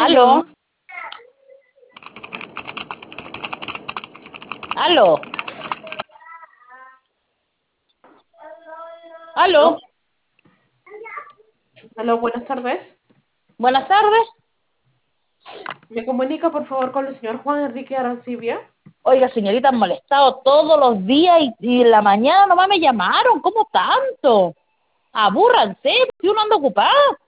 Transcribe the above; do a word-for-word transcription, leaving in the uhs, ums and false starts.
Aló, Aló, aló, aló. aló. Aló, buenas tardes. Buenas tardes. Me comunica, por favor, con el señor Juan Enrique Arancibia. Oiga, señorita, han molestado todos los días y, y en la mañana nomás me llamaron. ¿Cómo tanto? Abúrranse, si uno anda ocupado.